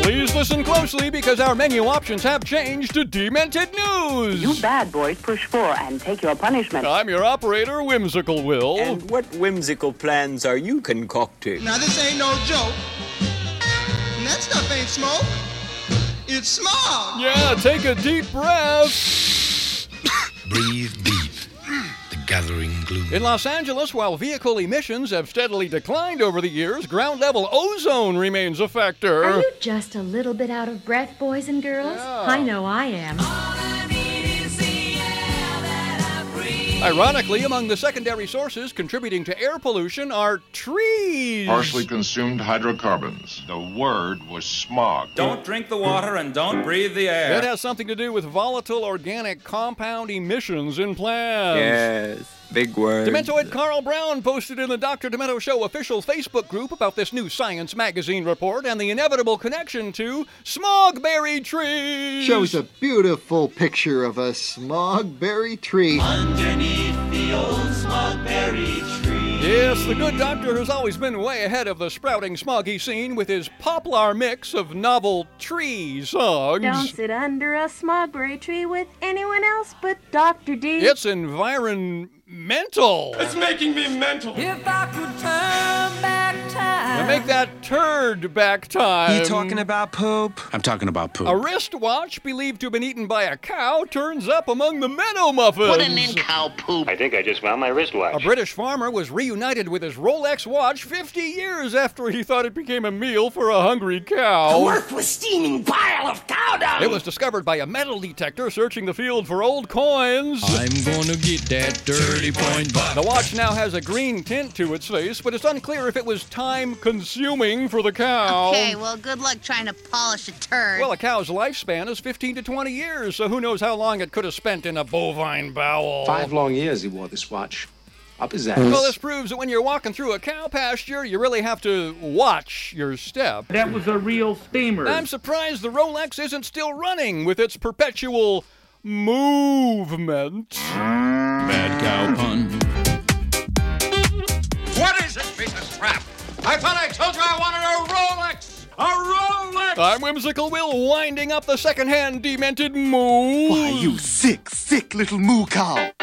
Please listen closely because our menu options have changed to Demented News. You bad boys push 4 and take your punishment. I'm your operator, Whimsical Will. And what whimsical plans are you concocting? Now this ain't no joke. And that stuff ain't smoke. It's smog. Yeah, take a deep breath. Breathe deep. The gathering gloom. In Los Angeles, while vehicle emissions have steadily declined over the years, ground-level ozone remains a factor. Are you just a little bit out of breath, boys and girls? Yeah. I know I am. Ironically, among the secondary sources contributing to air pollution are trees. Partially consumed hydrocarbons. The word was smog. Don't drink the water and don't breathe the air. It has something to do with volatile organic compound emissions in plants. Yes, big word. Dementoid Carl Brown posted in the Dr. Demento Show official Facebook group about this new Science magazine report and the inevitable connection to smogberry trees. Shows a beautiful picture of a smogberry tree. Underneath the old smogberry tree. Yes, the good doctor has always been way ahead of the sprouting smoggy scene with his poplar mix of novel tree songs. Don't sit under a smogberry tree with anyone else but Dr. D. It's environmental. It's making me mental. If I could turn back time. Now make that turd back time. You talking about poop? I'm talking about poop. A wristwatch believed to have been eaten by a cow turns up among the meadow muffins. What do you mean cow poop? I think I just found my wristwatch. A British farmer was reunited with his Rolex watch 50 years after he thought it became a meal for a hungry cow. A worthless steaming pile of cow dung. It was discovered by a metal detector searching the field for old coins. I'm gonna get that 30-point buck. The watch now has a green tint to its face, but it's unclear if it was time-consuming for the cow. Okay, well, good luck trying to polish a turd. Well, a cow's lifespan is 15 to 20 years, so who knows how long it could have spent in a bovine bowel. 5 long years he wore this watch. Up his ass. Well, this proves that when you're walking through a cow pasture, you really have to watch your step. That was a real steamer. I'm surprised the Rolex isn't still running with its perpetual movement. Bad cow pun. What is this piece of crap? I thought I told you I wanted a Rolex! A Rolex! I'm Whimsical Will, winding up the second-hand demented moo. Why, you sick, sick little moo cow.